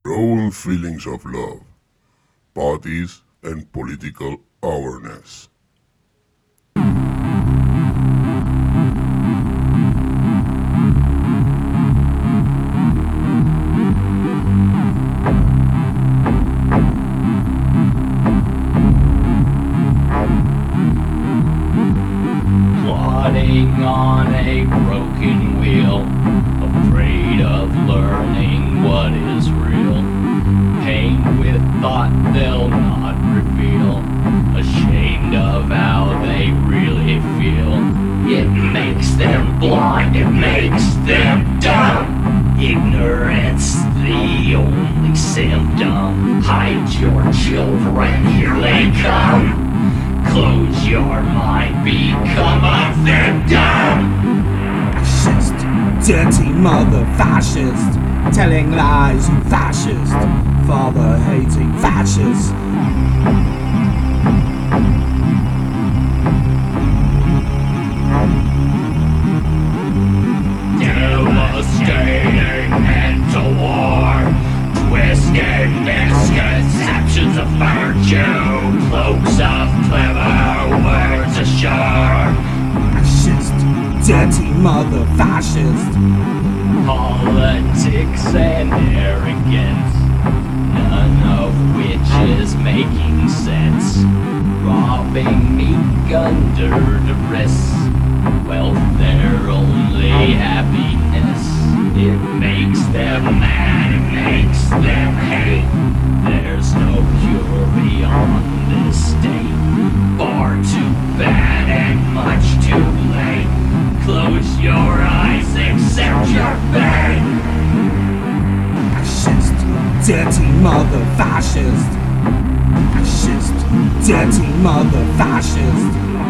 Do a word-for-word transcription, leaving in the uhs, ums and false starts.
growing feelings of love, parties, and political awareness. Plodding on a broken wheel, afraid of learning what is real. Pain with thought they'll not reveal, ashamed of how they really feel. It makes them blind, it makes them dumb. Ignorance, the only symptom. Hide your children, here they come. Close your mind, become a victim. Fascist, dirty mother fascist, telling lies, you fascist, father hating fascist. Devastating mental war, twisted misconceptions of virtue, cloaks of clever words ashore. Fascist, dirty mother fascist. Politics and arrogance, none of which is making sense. Robbing meek under duress, wealth their only happiness. It makes them mad, it makes them hate. There's no cure beyond this state. Far too bad and much too late. Close your eyes, accept your fate. Fascist, dirty mother fascist. Fascist, dirty mother fascist.